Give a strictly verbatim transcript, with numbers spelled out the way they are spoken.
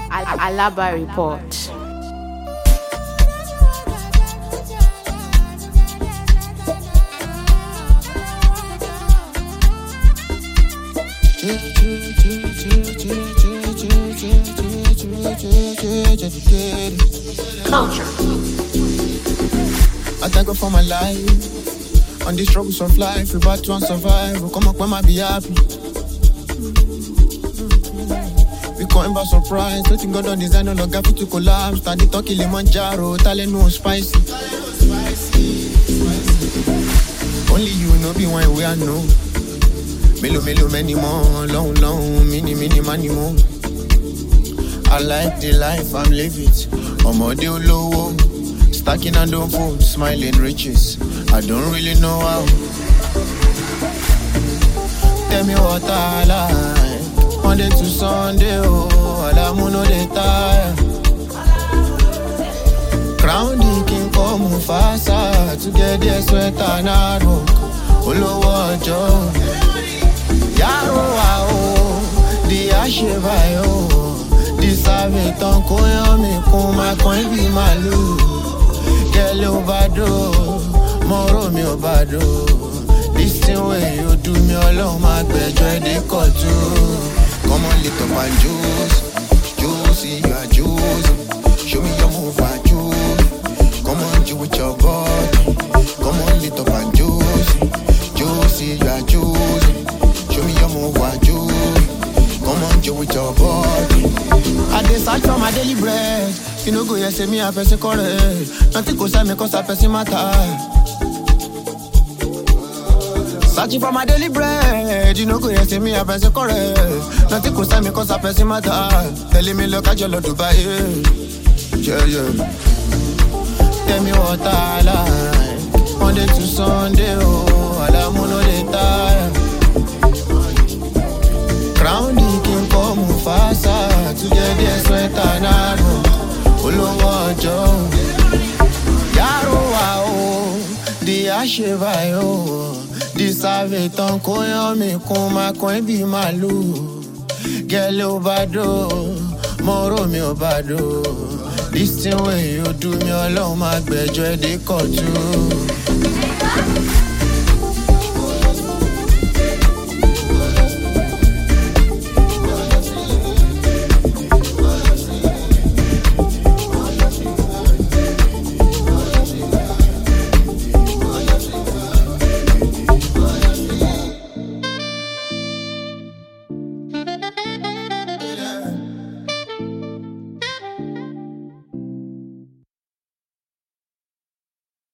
Alaba Report. Culture. I thank God for my life. On the struggles of life, we about to survive. We come up when I be happy. We come by surprise. Nothing God on design, no gap to collapse. Stand it on Kilimanjaro, talent no spicy. Only you know be one way I know. Melo melo many more, long long, mini mini money more. I like the life I'm living. I'm a deal low, stacking and don't fold, smiling riches. I don't really know how. Tell me what I like. Monday to Sunday, oh, all I'm on the time. Crown the king come faster to get the sweat and hard work. Olo wajo, yaro wao, di asheva yo. Di save ton koyan mi kun ma koin bi malu. Girl ovado, moro mi obado. This thing way you do me alone, my bejo de kotu. Come on, little man, juice, juicy, you are juice. Show me your move, I juice. Come on, you with your body. Come on, little man, juice, juicy, you are juice. Show me your move, I juice. Come on, you with your body. I dey search for my daily bread. You know go here say me a person correct. Nothing goes I make us a person matter. Searching for my daily bread. You know go here say me a person correct. Nothing goes I make us a person matter. Telling me look at your love Dubai. Yeah yeah. Tell me what I like. Monday to Sunday, oh, all I'm on the time. Crown the king come faster to get the sweat and hard work. Olo wajo, yaro wao, di asheva yo. Di save ton koyan mi kun ma koin bi malu. Girl obado, moro mi obado. This thing way you do me alone, my bejo de kotu.